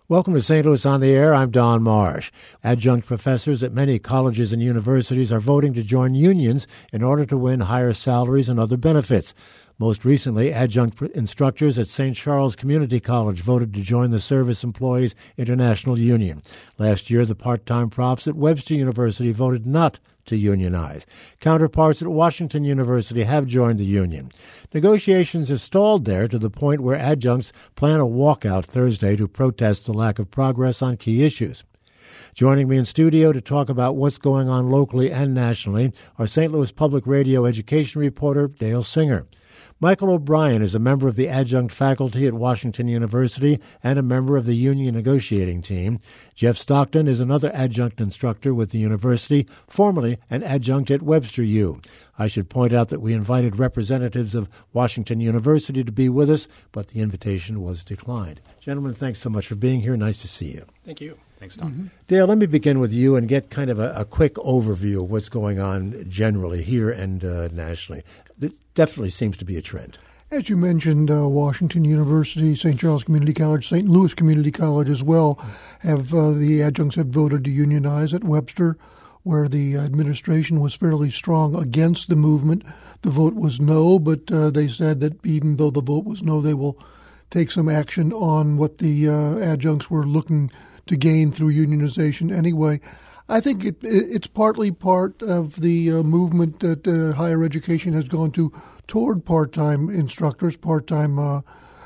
Welcome to St. Louis on the Air. I'm Don Marsh. Adjunct professors at many colleges and universities are voting to join unions in order to win higher salaries and other benefits. Most recently, adjunct instructors at St. Charles Community College voted to join the Service Employees International Union. Last year, the part-time profs at Webster University voted not to unionize. Counterparts at Washington University have joined the union. Negotiations have stalled there to the point where adjuncts plan a walkout Thursday to protest the lack of progress on key issues. Joining me in studio to talk about what's going on locally and nationally are St. Louis Public Radio education reporter Dale Singer. Michael O'Brien is a member of the adjunct faculty at Washington University and a member of the union negotiating team. Jeff Stockton is another adjunct instructor with the university, formerly an adjunct at Webster U. I should point out that we invited representatives of Washington University to be with us, but the invitation was declined. Gentlemen, thanks so much for being here. Nice to see you. Thank you. Thanks, Don. Mm-hmm. Dale, let me begin with you and get kind of a quick overview of what's going on generally here and nationally. It definitely seems to be a trend. As you mentioned, Washington University, St. Charles Community College, St. Louis Community College as well, have the adjuncts have voted to unionize. At Webster, where the administration was fairly strong against the movement, the vote was no, but they said that even though the vote was no, they will take some action on what the adjuncts were looking to gain through unionization anyway. I think it's partly part of the movement that higher education has gone toward part-time instructors, part-time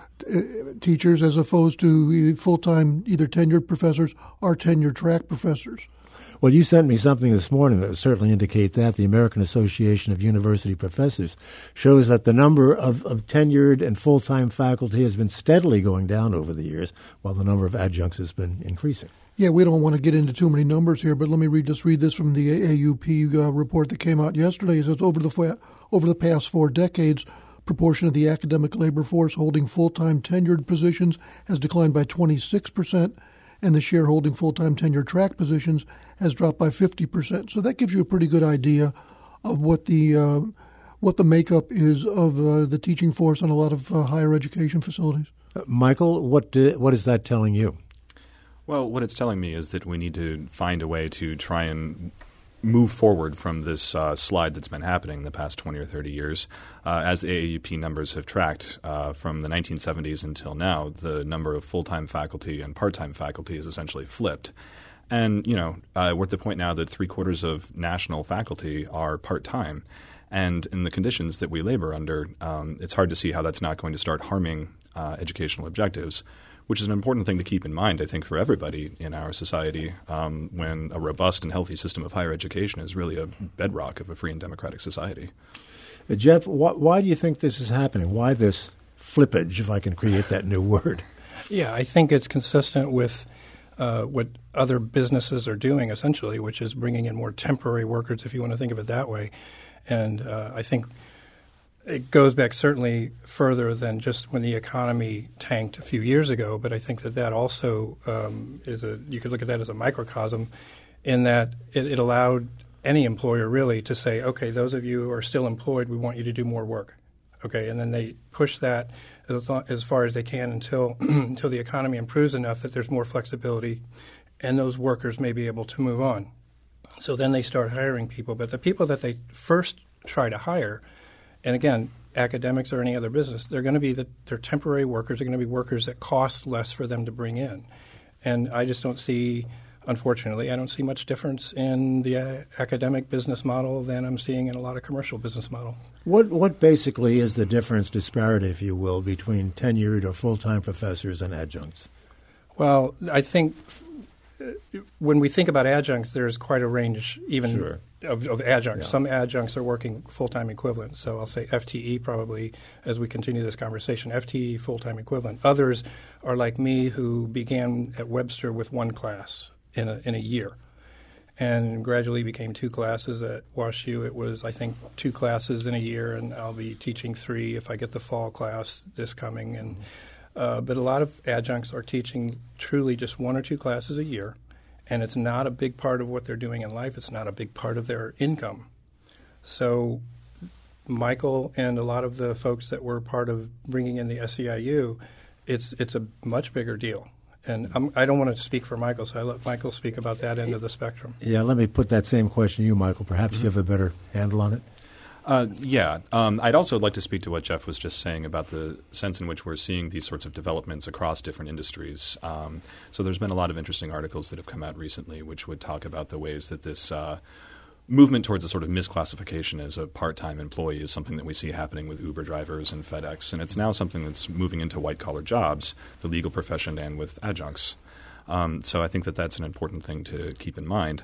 teachers, as opposed to full-time either tenured professors or tenure-track professors. Well, you sent me something this morning that would certainly indicate that. The American Association of University Professors shows that the number of tenured and full-time faculty has been steadily going down over the years, while the number of adjuncts has been increasing. Yeah, we don't want to get into too many numbers here, but let me read this from the AAUP report that came out yesterday. It says over the past 4 decades, proportion of the academic labor force holding full-time tenured positions has declined by 26%, and the share holding full-time tenure-track positions has dropped by 50%. So that gives you a pretty good idea of what the makeup is of the teaching force on a lot of higher education facilities. Michael, what is that telling you? Well, what it's telling me is that we need to find a way to try and move forward from this slide that's been happening the past 20 or 30 years. As the AAUP numbers have tracked from the 1970s until now, the number of full-time faculty and part-time faculty is essentially flipped. And, we're at the point now that 3/4 of national faculty are part-time. And in the conditions that we labor under, it's hard to see how that's not going to start harming educational objectives, which is an important thing to keep in mind, I think, for everybody in our society when a robust and healthy system of higher education is really a bedrock of a free and democratic society. Jeff, why do you think this is happening? Why this flippage, if I can create that new word? Yeah, I think it's consistent with what other businesses are doing, essentially, which is bringing in more temporary workers, if you want to think of it that way. And I think it goes back certainly further than just when the economy tanked a few years ago, but I think that also you could look at that as a microcosm in that it allowed any employer really to say, okay, those of you who are still employed, we want you to do more work. Okay, and then they push that as far as they can until the economy improves enough that there's more flexibility and those workers may be able to move on. So then they start hiring people. But the people that they first try to hire, and again, academics or any other business, they're going to be they're temporary workers. They're going to be workers that cost less for them to bring in. And I just don't see, unfortunately, I don't see much difference in the academic business model than I'm seeing in a lot of commercial business model. What basically is the difference, disparity, if you will, between tenured or full-time professors and adjuncts? Well, I think when we think about adjuncts, there's quite a range even Sure. of adjuncts. Yeah. Some adjuncts are working full-time equivalent. So I'll say FTE probably as we continue this conversation, FTE full-time equivalent. Others are like me who began at Webster with 1 class in a year and gradually became 2 classes. At WashU it was, I think, 2 classes in a year, and I'll be teaching 3 if I get the fall class this coming. And but a lot of adjuncts are teaching truly just 1 or 2 classes a year, and it's not a big part of what they're doing in life. It's not a big part of their income. So Michael and a lot of the folks that were part of bringing in the SEIU, it's a much bigger deal. And I don't want to speak for Michael, so I let Michael speak about that end of the spectrum. Yeah, let me put that same question to you, Michael. Perhaps you have a better handle on it. I'd also like to speak to what Jeff was just saying about the sense in which we're seeing these sorts of developments across different industries. So there's been a lot of interesting articles that have come out recently which would talk about the ways that this movement towards a sort of misclassification as a part-time employee is something that we see happening with Uber drivers and FedEx, and it's now something that's moving into white-collar jobs, the legal profession, and with adjuncts. So I think that that's an important thing to keep in mind.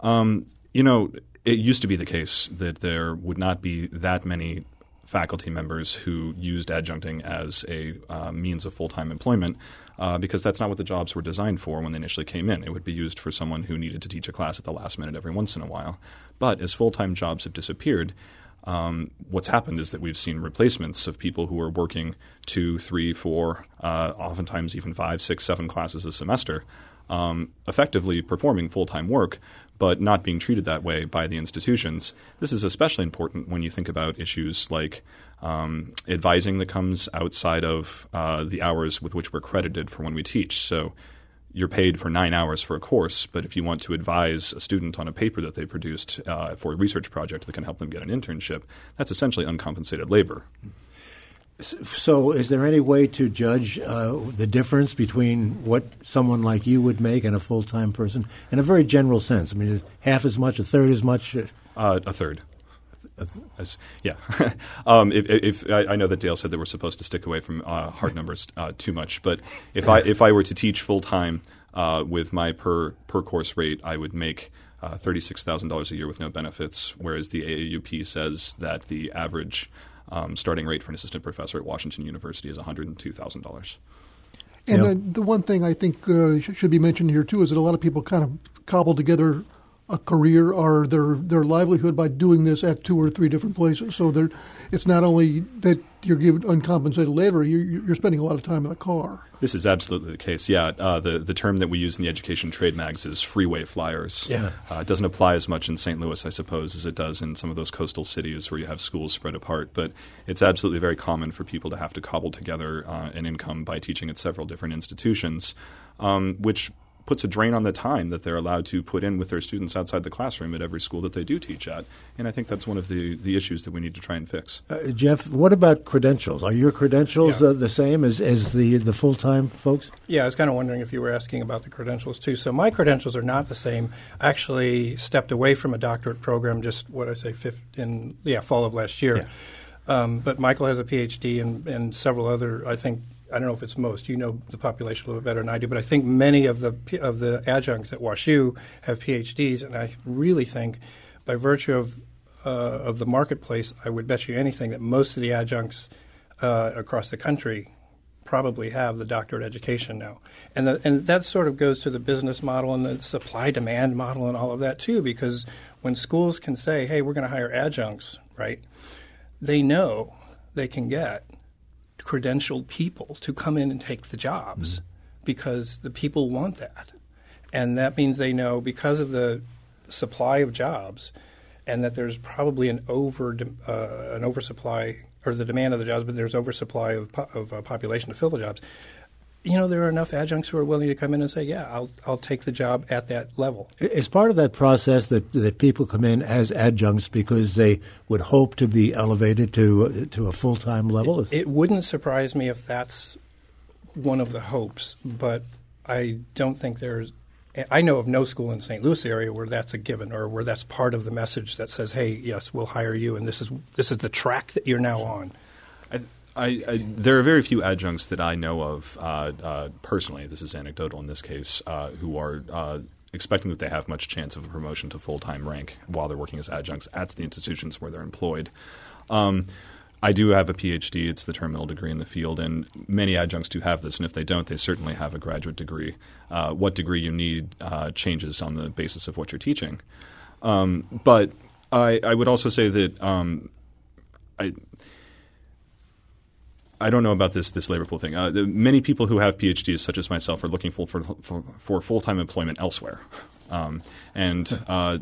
It used to be the case that there would not be that many faculty members who used adjuncting as a means of full-time employment because that's not what the jobs were designed for when they initially came in. It would be used for someone who needed to teach a class at the last minute every once in a while. But as full-time jobs have disappeared, what's happened is that we've seen replacements of people who are working 2, 3, 4, oftentimes even 5, 6, 7 classes a semester, effectively performing full-time work, but not being treated that way by the institutions. This is especially important when you think about issues like advising that comes outside of the hours with which we're credited for when we teach. So you're paid for 9 hours for a course, but if you want to advise a student on a paper that they produced for a research project that can help them get an internship, that's essentially uncompensated labor. So is there any way to judge the difference between what someone like you would make and a full-time person in a very general sense? I mean, half as much, a third as much? A third. Yeah. If I know that Dale said that we're supposed to stick away from hard numbers too much, but if I were to teach full-time with my per course rate, I would make $36,000 a year with no benefits, whereas the AAUP says that the average starting rate for an assistant professor at Washington University is $102,000. And the one thing I think should be mentioned here, too, is that a lot of people kind of cobble together a career or their livelihood by doing this at 2 or 3 different places. So it's not only that you're given uncompensated labor, you're spending a lot of time in the car. This is absolutely the case, yeah. The term that we use in the education trade mags is freeway flyers. Yeah. It doesn't apply as much in St. Louis, I suppose, as it does in some of those coastal cities where you have schools spread apart. But it's absolutely very common for people to have to cobble together an income by teaching at several different institutions, which puts a drain on the time that they're allowed to put in with their students outside the classroom at every school that they do teach at. And I think that's one of the issues that we need to try and fix. Jeff, what about credentials? Are your credentials the same as the full-time folks? Yeah, I was kind of wondering if you were asking about the credentials too. So my credentials are not the same. I actually stepped away from a doctorate program just, fall of last year. Yeah. But Michael has a PhD and several other, I don't know if it's most. You know the population a little bit better than I do, but I think many of the adjuncts at WashU have PhDs, and I really think, by virtue of the marketplace, I would bet you anything that most of the adjuncts across the country probably have the doctorate education now, and that sort of goes to the business model and the supply-demand model and all of that too, because when schools can say, "Hey, we're going to hire adjuncts," right? They know they can get credentialed people to come in and take the jobs because the people want that. And that means they know because of the supply of jobs and that there's probably an oversupply or the demand of the jobs, but there's oversupply of population to fill the jobs. There are enough adjuncts who are willing to come in and say, yeah, I'll take the job at that level. Is part of that process that people come in as adjuncts because they would hope to be elevated to a full-time level? It wouldn't surprise me if that's one of the hopes, but I don't think I know of no school in the St. Louis area where that's a given or where that's part of the message that says, hey, yes, we'll hire you, and this is the track that you're now on. There are very few adjuncts that I know of personally, this is anecdotal in this case, who are expecting that they have much chance of a promotion to full-time rank while they're working as adjuncts at the institutions where they're employed. I do have a PhD. It's the terminal degree in the field, and many adjuncts do have this, and if they don't, they certainly have a graduate degree. What degree you need changes on the basis of what you're teaching. But I would also say that I don't know about this labor pool thing. Many people who have PhDs, such as myself, are looking for full-time employment elsewhere. And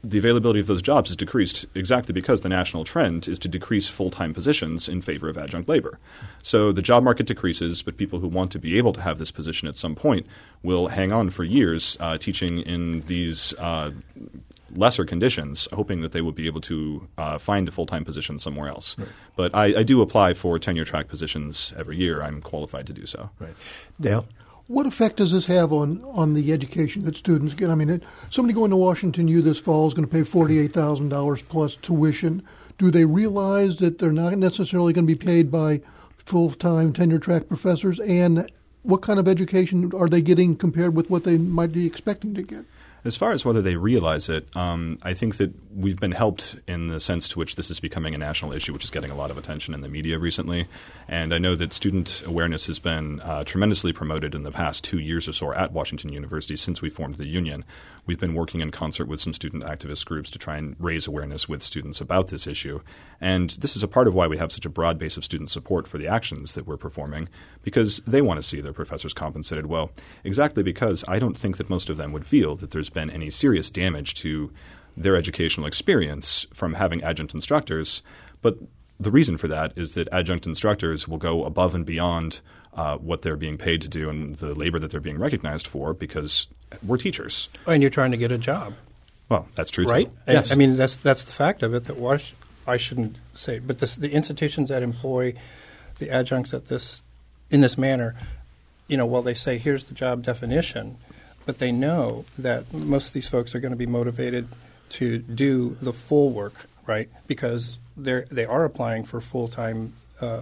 the availability of those jobs has decreased exactly because the national trend is to decrease full-time positions in favor of adjunct labor. So the job market decreases, but people who want to be able to have this position at some point will hang on for years teaching in these lesser conditions, hoping that they will be able to find a full-time position somewhere else. Right. But I do apply for tenure-track positions every year. I'm qualified to do so. Right. Dale? What effect does this have on the education that students get? I mean, somebody going to Washington U this fall is going to pay $48,000 plus tuition. Do they realize that they're not necessarily going to be paid by full-time tenure-track professors? And what kind of education are they getting compared with what they might be expecting to get? As far as whether they realize it, I think that we've been helped in the sense to which this is becoming a national issue, which is getting a lot of attention in the media recently. And I know that student awareness has been tremendously promoted in the past 2 years or so at Washington University since we formed the union. We've been working in concert with some student activist groups to try and raise awareness with students about this issue. And this is a part of why we have such a broad base of student support for the actions that we're performing, because they want to see their professors compensated well, exactly because I don't think that most of them would feel that there's been any serious damage to their educational experience from having adjunct instructors. But the reason for that is that adjunct instructors will go above and beyond what they're being paid to do and the labor that they're being recognized for because we're teachers. And you're trying to get a job. Well, that's true, right? too. Yes. I mean, that's the fact of it. That I shouldn't say, but the institutions that employ the adjuncts in this manner, while they say here's the job definition, but they know that most of these folks are going to be motivated to do the full work, right? Because they are applying for full-time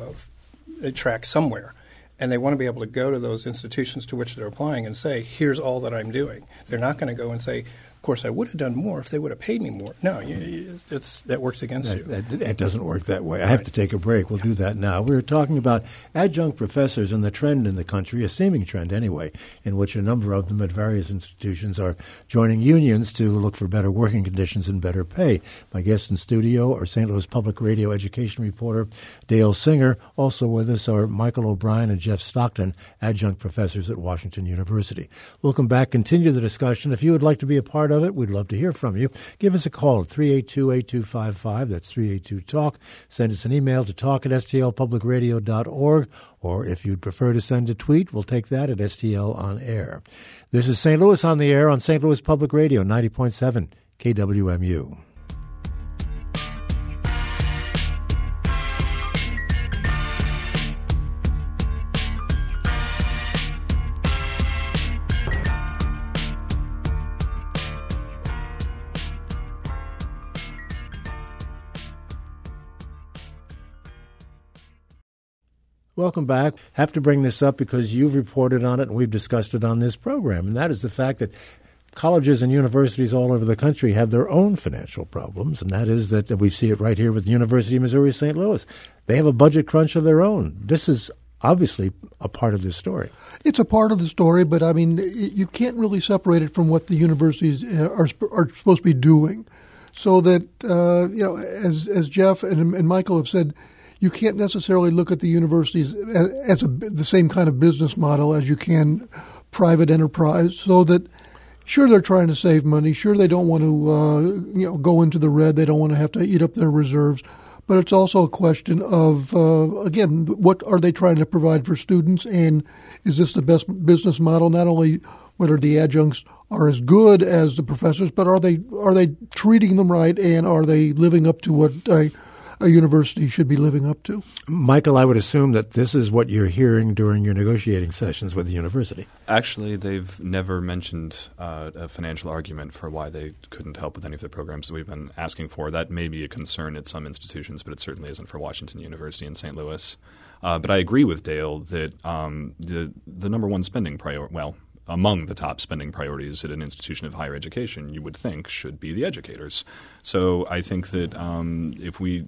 track somewhere. And they want to be able to go to those institutions to which they're applying and say, here's all that I'm doing. They're not going to go and say, of course, I would have done more if they would have paid me more. No, that works against you. It doesn't work that way. I have to take a break. We'll do that now. We were talking about adjunct professors and the trend in the country, a seeming trend anyway, in which a number of them at various institutions are joining unions to look for better working conditions and better pay. My guests in studio are St. Louis Public Radio education reporter Dale Singer. Also with us are Michael O'Brien and Jeff Stockton, adjunct professors at Washington University. We'll come back, continue the discussion. If you would like to be a part of it, we'd love to hear from you. Give us a call at 382-8255. That's 382-TALK. Send us an email to talk@stlpublicradio.org. Or if you'd prefer to send a tweet, we'll take that at STL On Air. This is St. Louis on the Air on St. Louis Public Radio, 90.7 KWMU. Welcome back. Have to bring this up because you've reported on it and we've discussed it on this program, and that is the fact that colleges and universities all over the country have their own financial problems, and that is that we see it right here with the University of Missouri St. Louis. They have a budget crunch of their own. This is obviously a part of this story. It's a part of the story, but I mean, you can't really separate it from what the universities are supposed to be doing. So that, as Jeff and Michael have said, you can't necessarily look at the universities as the same kind of business model as you can private enterprise. So that, sure, they're trying to save money. Sure, they don't want to go into the red. They don't want to have to eat up their reserves. But it's also a question of, again, what are they trying to provide for students, and is this the best business model? Not only whether the adjuncts are as good as the professors, but are they treating them right, and are they living up to what a university should be living up to? Michael, I would assume that this is what you're hearing during your negotiating sessions with the university. Actually, they've never mentioned a financial argument for why they couldn't help with any of the programs that we've been asking for. That may be a concern at some institutions, but it certainly isn't for Washington University in St. Louis. But I agree with Dale that the number one spending among the top spending priorities at an institution of higher education, you would think, should be the educators. So I think that if we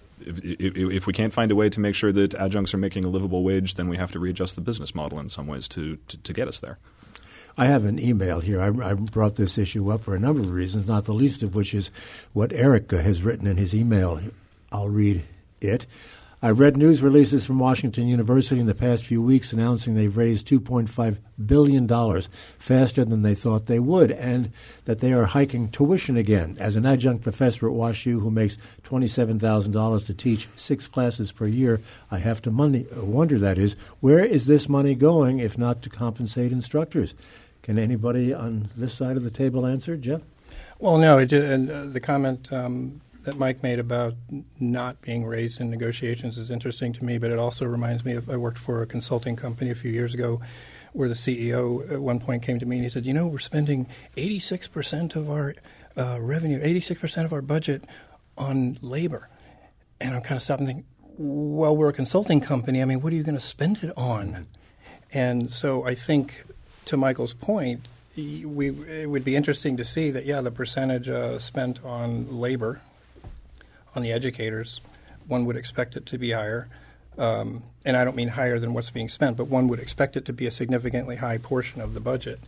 can't find a way to make sure that adjuncts are making a livable wage, then we have to readjust the business model in some ways to get us there. I have an email here. I brought this issue up for a number of reasons, not the least of which is what Eric has written in his email. I'll read it. I read news releases from Washington University in the past few weeks announcing they've raised $2.5 billion faster than they thought they would, and that they are hiking tuition again. As an adjunct professor at WashU who makes $27,000 to teach 6 classes per year, I have to wonder, that is, where is this money going if not to compensate instructors? Can anybody on this side of the table answer, Jeff? Well, no, the comment that Mike made about not being raised in negotiations is interesting to me, but it also reminds me of I worked for a consulting company a few years ago where the CEO at one point came to me and he said, we're spending 86% of our revenue, 86% of our budget on labor. And I'm kind of stopping and thinking, well, we're a consulting company. I mean, what are you going to spend it on? And so I think, to Michael's point, it would be interesting to see that, the percentage spent on labor, on the educators, one would expect it to be higher. And I don't mean higher than what's being spent, but one would expect it to be a significantly high portion of the budget.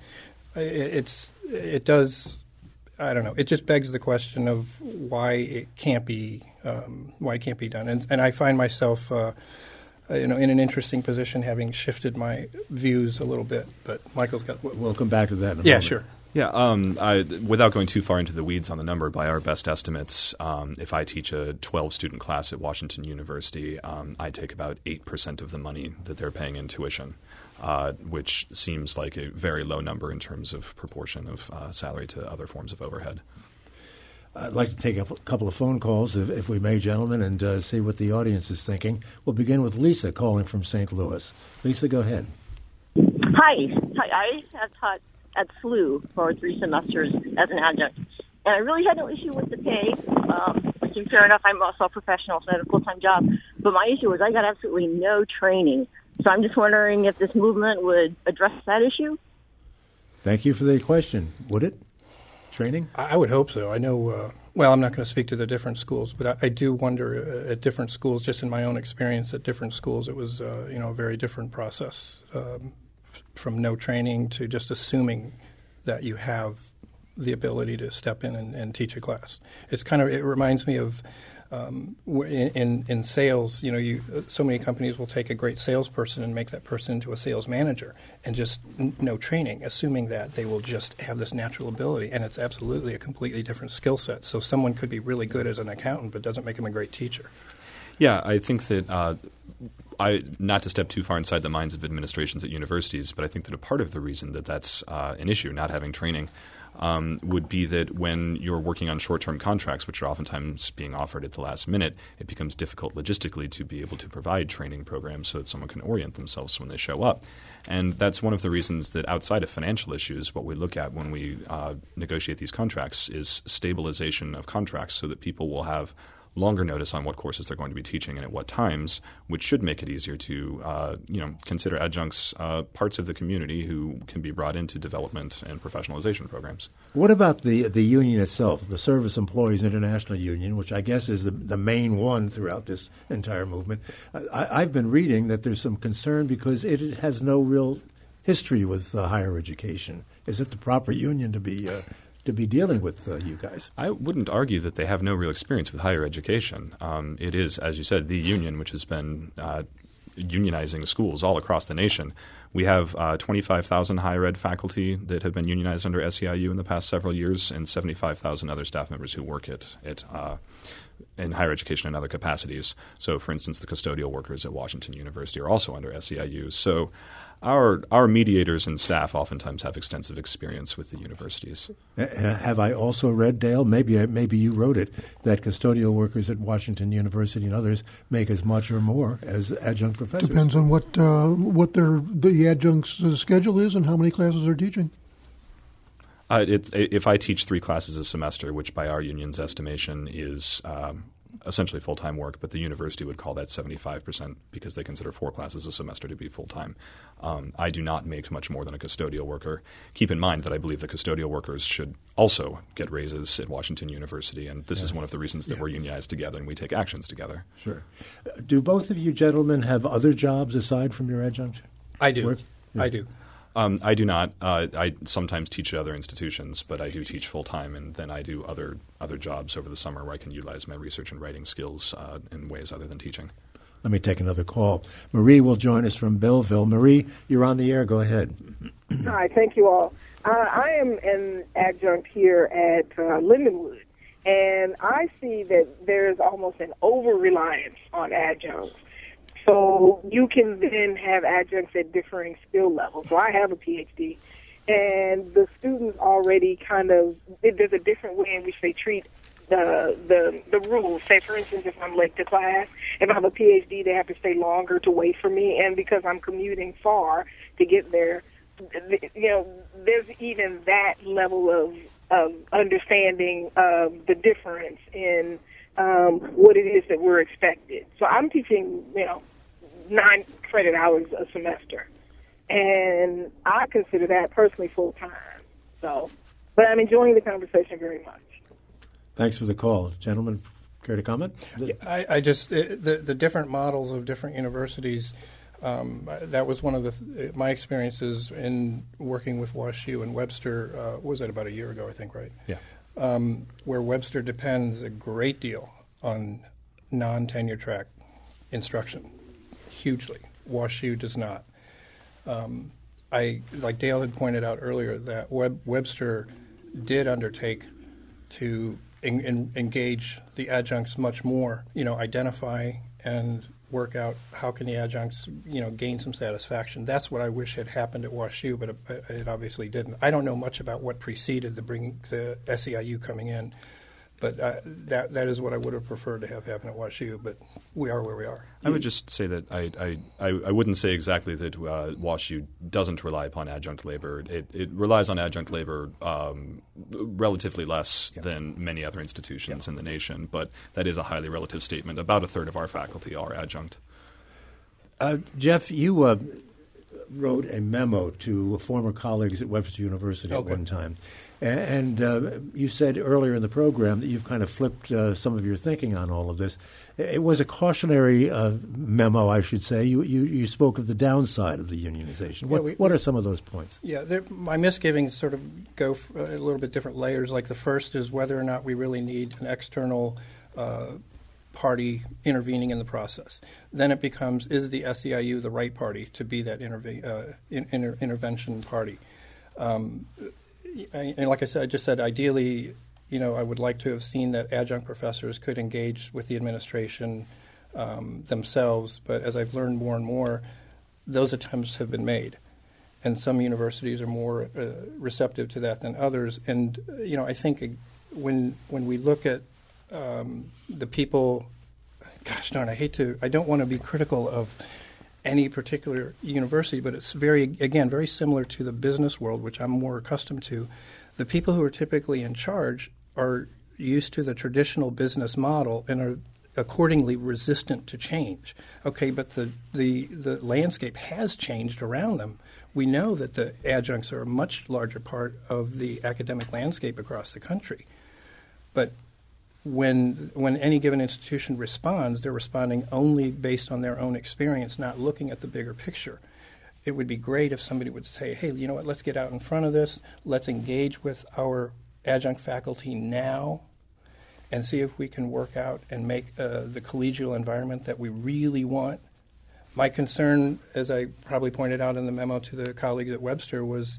It does, I don't know, it just begs the question of why it can't be done. And I find myself in an interesting position, having shifted my views a little bit. But Michael's got. We'll come back to that in a moment. Yeah, sure. Yeah, without going too far into the weeds on the number, by our best estimates, if I teach a 12-student class at Washington University, I take about 8% of the money that they're paying in tuition, which seems like a very low number in terms of proportion of salary to other forms of overhead. I'd like to take a couple of phone calls, if we may, gentlemen, and see what the audience is thinking. We'll begin with Lisa calling from St. Louis. Lisa, go ahead. Hi. I have taught at SLU for 3 semesters as an adjunct, and I really had no issue with the pay. Which is fair enough. I'm also a professional, so I had a full-time job. But my issue was I got absolutely no training. So I'm just wondering if this movement would address that issue. Thank you for the question. Would it? Training? I would hope so. I know, I'm not going to speak to the different schools, but I do wonder at different schools, just in my own experience at different schools, it was, a very different process from no training to just assuming that you have the ability to step in and teach a class. It reminds me of in sales, so many companies will take a great salesperson and make that person into a sales manager and just no training, assuming that they will just have this natural ability. And it's absolutely a completely different skill set. So someone could be really good as an accountant, but doesn't make him a great teacher. Yeah, I think that not to step too far inside the minds of administrations at universities, but I think that a part of the reason that that's an issue, not having training, would be that when you're working on short-term contracts, which are oftentimes being offered at the last minute, it becomes difficult logistically to be able to provide training programs so that someone can orient themselves when they show up. And that's one of the reasons that outside of financial issues, what we look at when we negotiate these contracts is stabilization of contracts so that people will have longer notice on what courses they're going to be teaching and at what times, which should make it easier to consider adjuncts parts of the community who can be brought into development and professionalization programs. What about the union itself, the Service Employees International Union, which I guess is the main one throughout this entire movement? I've been reading that there's some concern because it has no real history with higher education. Is it the proper union to be dealing with you guys? I wouldn't argue that they have no real experience with higher education. It is, as you said, the union which has been unionizing schools all across the nation. We have 25,000 higher ed faculty that have been unionized under SEIU in the past several years, and 75,000 other staff members who work in higher education and other capacities. So, for instance, the custodial workers at Washington University are also under SEIU. So our mediators and staff oftentimes have extensive experience with the universities. Have I also read, Dale, maybe you wrote it, that custodial workers at Washington University and others make as much or more as adjunct professors? Depends on what the adjunct's schedule is and how many classes they're teaching. If I teach 3 classes a semester, which by our union's estimation is essentially full-time work, but the university would call that 75% because they consider 4 classes a semester to be full-time. I do not make much more than a custodial worker. Keep in mind that I believe the custodial workers should also get raises at Washington University, and this is one of the reasons that we're unionized together and we take actions together. Sure. Do both of you gentlemen have other jobs aside from your adjunct I do. work? Yeah. I do. I do not. I sometimes teach at other institutions, but I do teach full-time, and then I do other jobs over the summer where I can utilize my research and writing skills in ways other than teaching. Let me take another call. Marie will join us from Belleville. Marie, you're on the air. Go ahead. Hi, thank you all. I am an adjunct here at Lindenwood, and I see that there's almost an over-reliance on adjuncts. So you can then have adjuncts at differing skill levels. So I have a PhD, and the students already there's a different way in which they treat the rules. Say, for instance, if I'm late to class, if I have a PhD, they have to stay longer to wait for me, and because I'm commuting far to get there, there's even that level of understanding of the difference in what it is that we're expected. So I'm teaching, 9 credit hours a semester, and I consider that personally full time. But I'm enjoying the conversation very much. Thanks for the call. Gentlemen, care to comment? I just the different models of different universities. That was one of my experiences in working with WashU and Webster. Was that about a year ago, I think, right? Yeah. Where Webster depends a great deal on non-tenure track instruction, hugely. WashU does not. Like Dale had pointed out earlier, that Webster did undertake to engage the adjuncts much more, identify and work out how can the adjuncts, gain some satisfaction. That's what I wish had happened at WashU, but it obviously didn't. I don't know much about what preceded the SEIU coming in, but that is what I would have preferred to have happen at WashU, but we are where we are. I would just say that I wouldn't say exactly that WashU doesn't rely upon adjunct labor. It relies on adjunct labor relatively less than many other institutions in the nation, but that is a highly relative statement. About a third of our faculty are adjunct. Jeff, you wrote a memo to former colleagues at Webster University at one time. And you said earlier in the program that you've kind of flipped some of your thinking on all of this. It was a cautionary memo, I should say. You spoke of the downside of the unionization. What are some of those points? Yeah, my misgivings sort of go a little bit different layers. Like the first is whether or not we really need an external party intervening in the process. Then it becomes, is the SEIU the right party to be that intervention party? And like I just said, ideally, I would like to have seen that adjunct professors could engage with the administration themselves. But as I've learned more and more, those attempts have been made. And some universities are more receptive to that than others. And, I think when we look at the people, gosh darn, I don't want to be critical of any particular university, but it's very similar to the business world, which I'm more accustomed to. The people who are typically in charge are used to the traditional business model and are accordingly resistant to change. Okay, but the landscape has changed around them. We know that the adjuncts are a much larger part of the academic landscape across the country. But when any given institution responds, they're responding only based on their own experience, not looking at the bigger picture. It would be great if somebody would say, hey, you know what, let's get out in front of this. Let's engage with our adjunct faculty now and see if we can work out and make the collegial environment that we really want. My concern, as I probably pointed out in the memo to the colleagues at Webster, was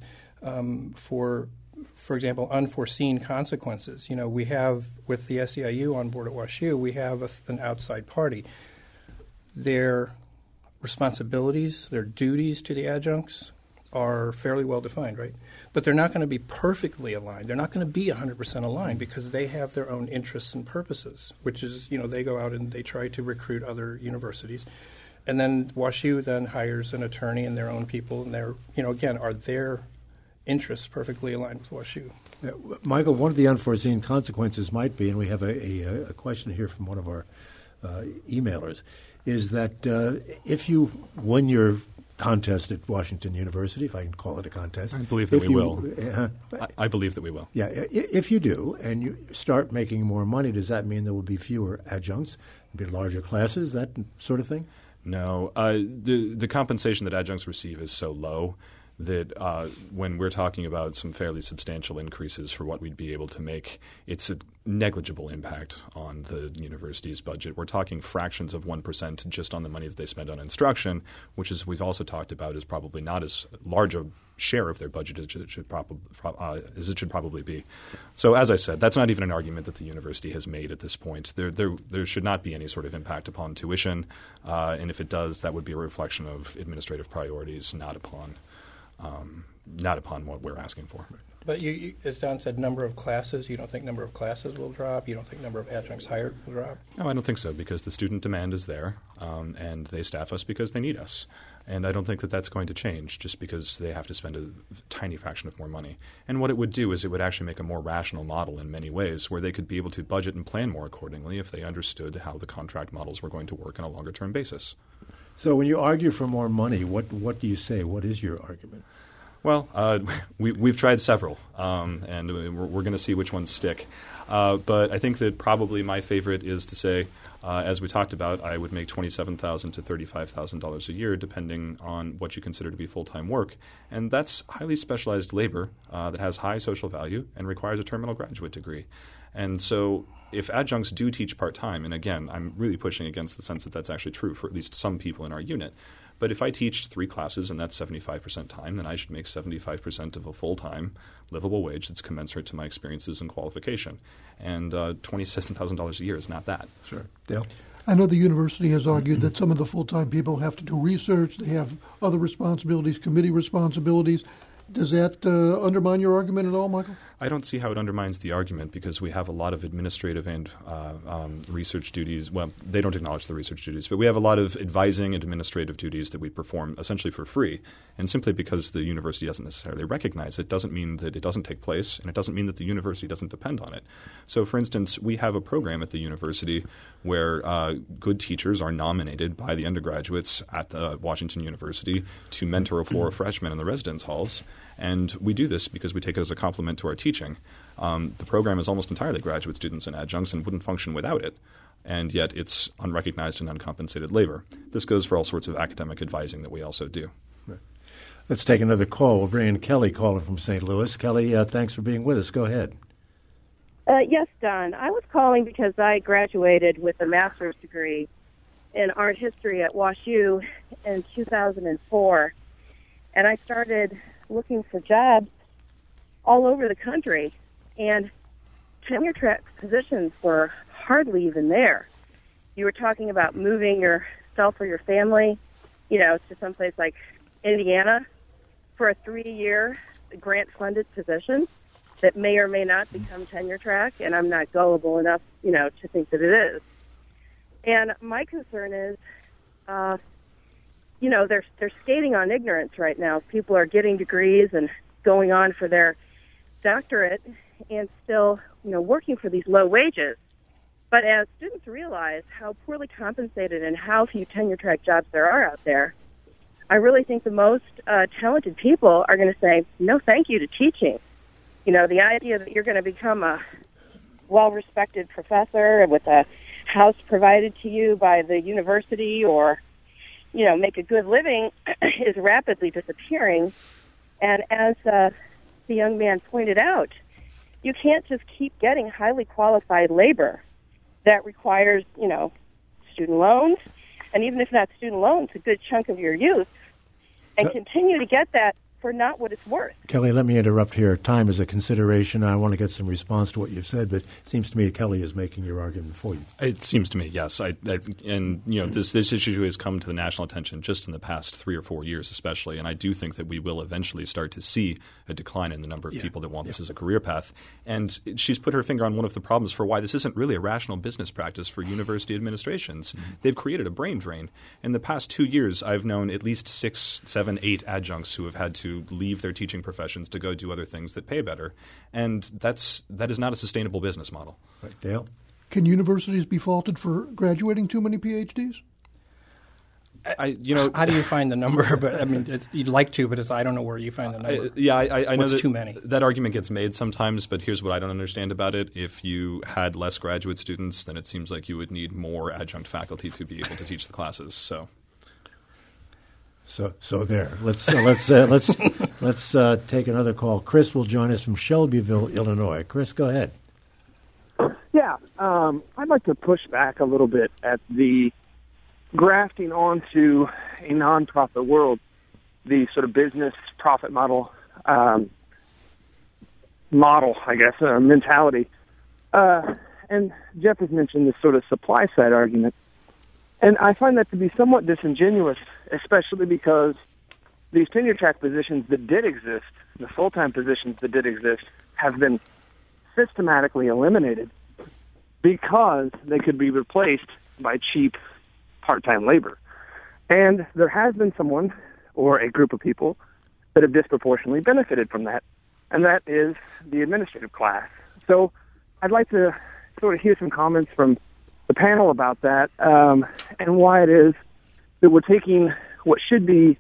for example, unforeseen consequences. We have, with the SEIU on board at WashU, we have an outside party. Their responsibilities, their duties to the adjuncts are fairly well defined, right? But they're not going to be perfectly aligned. They're not going to be 100% aligned because they have their own interests and purposes, which is, they go out and they try to recruit other universities. And then WashU then hires an attorney and their own people, and they're, again, are their interests perfectly aligned with WashU. Michael, one of the unforeseen consequences might be, and we have a question here from one of our emailers, is that if you win your contest at Washington University, if I can call it a contest. I believe that we will. I believe that we will. Yeah, if you do, and you start making more money, does that mean there will be fewer adjuncts, be larger classes, that sort of thing? No. The compensation that adjuncts receive is so low that when we're talking about some fairly substantial increases for what we'd be able to make, it's a negligible impact on the university's budget. We're talking fractions of 1% just on the money that they spend on instruction, which, as we've also talked about, is probably not as large a share of their budget as it should probably be. So, as I said, that's not even an argument that the university has made at this point. There should not be any sort of impact upon tuition, and if it does, that would be a reflection of administrative priorities, not upon what we're asking for. But you, as Don said, number of classes, you don't think number of classes will drop? You don't think number of adjuncts hired will drop? No, I don't think so, because the student demand is there, and they staff us because they need us. And I don't think that that's going to change just because they have to spend a tiny fraction of more money. And what it would do is it would actually make a more rational model in many ways, where they could be able to budget and plan more accordingly if they understood how the contract models were going to work on a longer-term basis. So when you argue for more money, what do you say? What is your argument? Well, we've tried several, and we're going to see which ones stick. But I think that probably my favorite is to say, as we talked about, I would make $27,000 to $35,000 a year, depending on what you consider to be full-time work. And that's highly specialized labor that has high social value and requires a terminal graduate degree. And so if adjuncts do teach part-time, and again, I'm really pushing against the sense that that's actually true for at least some people in our unit, but if I teach 3 classes and that's 75% time, then I should make 75% of a full-time livable wage that's commensurate to my experiences and qualification. And $27,000 a year is not that. Sure. Dale? I know the university has argued that some of the full-time people have to do research. They have other responsibilities, committee responsibilities. Does that undermine your argument at all, Michael? I don't see how it undermines the argument because we have a lot of administrative and research duties. Well, they don't acknowledge the research duties, but we have a lot of advising and administrative duties that we perform essentially for free. And simply because the university doesn't necessarily recognize it doesn't mean that it doesn't take place, and it doesn't mean that the university doesn't depend on it. So, for instance, we have a program at the university where good teachers are nominated by the undergraduates at Washington University to mentor a floor of freshmen in the residence halls. And we do this because we take it as a compliment to our teaching. The program is almost entirely graduate students and adjuncts and wouldn't function without it. And yet it's unrecognized and uncompensated labor. This goes for all sorts of academic advising that we also do. Right. Let's take another call. We'll bring in Kelly calling from St. Louis. Kelly, thanks for being with us. Go ahead. Yes, Don. I was calling because I graduated with a master's degree in art history at WashU in 2004. And I started looking for jobs all over the country, and tenure-track positions were hardly even there. You were talking about moving yourself or your family, to someplace like Indiana for a 3-year grant-funded position that may or may not become tenure-track, and I'm not gullible enough, to think that it is. And my concern is, they're skating on ignorance right now. People are getting degrees and going on for their doctorate and still, working for these low wages. But as students realize how poorly compensated and how few tenure-track jobs there are out there, I really think the most talented people are going to say, no thank you to teaching. The idea that you're going to become a well-respected professor with a house provided to you by the university or make a good living is rapidly disappearing. And as the young man pointed out, you can't just keep getting highly qualified labor that requires, student loans. And even if not student loans, a good chunk of your youth, and continue to get that for not what it's worth. Kelly, let me interrupt here. Time is a consideration. I want to get some response to what you've said, but it seems to me Kelly is making your argument for you. It seems to me, yes. This issue has come to the national attention just in the past 3 or 4 years especially, and I do think that we will eventually start to see a decline in the number of people that want this as a career path. And she's put her finger on one of the problems for why this isn't really a rational business practice for university administrations. Mm-hmm. They've created a brain drain. In the past 2 years, I've known at least 6, 7, 8 adjuncts who have had to leave their teaching professions to go do other things that pay better. And that is not a sustainable business model. Right. Dale? Can universities be faulted for graduating too many PhDs? How do you find the number? But you'd like to, but I don't know where you find the number. I know that too many. That argument gets made sometimes, but here's what I don't understand about it. If you had less graduate students, then it seems like you would need more adjunct faculty to be able to teach the classes. So, So there. Let's take another call. Chris will join us from Shelbyville, Illinois. Chris, go ahead. Yeah, I'd like to push back a little bit at the grafting onto a nonprofit world, the sort of business profit model, mentality. And Jeff has mentioned this sort of supply side argument. And I find that to be somewhat disingenuous, especially because these tenure track positions that did exist, the full-time positions that did exist, have been systematically eliminated because they could be replaced by cheap part-time labor. And there has been someone or a group of people that have disproportionately benefited from that, and that is the administrative class. So I'd like to sort of hear some comments from the panel about that, and why it is that we're taking what should be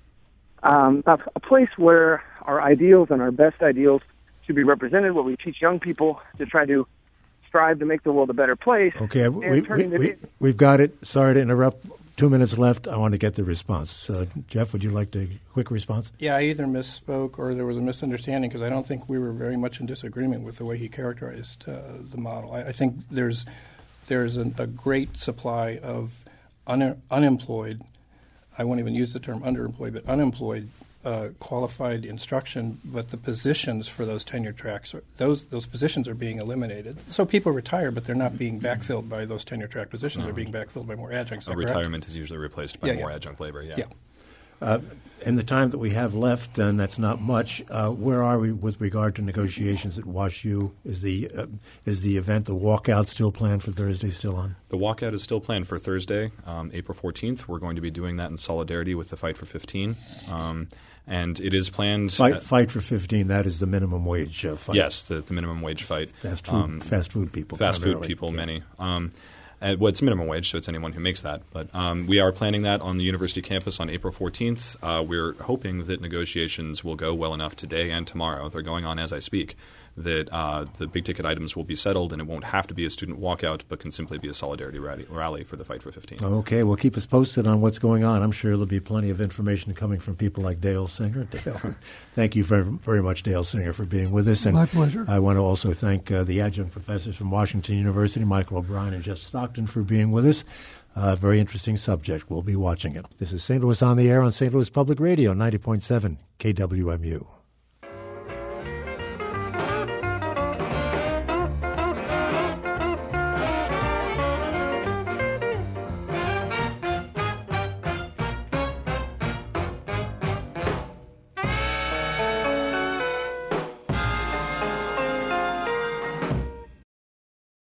a place where our ideals and our best ideals should be represented, where we teach young people to try to strive to make the world a better place. Okay, we've got it. Sorry to interrupt. 2 minutes left. I want to get the response. Jeff, would you like a quick response? Yeah, I either misspoke or there was a misunderstanding because I don't think we were very much in disagreement with the way he characterized the model. I think there's a great supply of unemployed, I won't even use the term underemployed, but unemployed qualified instruction, but the positions for those tenure tracks, those positions are being eliminated. So people retire, but they're not being backfilled by those tenure track positions. They're being backfilled by more adjuncts. Retirement is usually replaced by more adjunct labor, In the time that we have left, and that's not much, where are we with regard to negotiations at WashU? Is the event, the walkout, still planned for Thursday, still on? The walkout is still planned for Thursday, April 14th. We're going to be doing that in solidarity with the Fight for 15. And it is planned. Fight for 15, that is the minimum wage fight. Yes, the minimum wage fight. Fast food people. Fast food people, many. Well, it's minimum wage, so it's anyone who makes that. But we are planning that on the university campus on April 14th. We're hoping that negotiations will go well enough today and tomorrow. They're going on as I speak. That the big-ticket items will be settled, and it won't have to be a student walkout, but can simply be a solidarity rally for the Fight for 15. Okay, well, keep us posted on what's going on. I'm sure there'll be plenty of information coming from people like Dale Singer. Dale, thank you very, very much, Dale Singer, for being with us. And my pleasure. I want to also thank the adjunct professors from Washington University, Michael O'Brien and Jeff Stockton, for being with us. Very interesting subject. We'll be watching it. This is St. Louis on the Air on St. Louis Public Radio, 90.7 KWMU.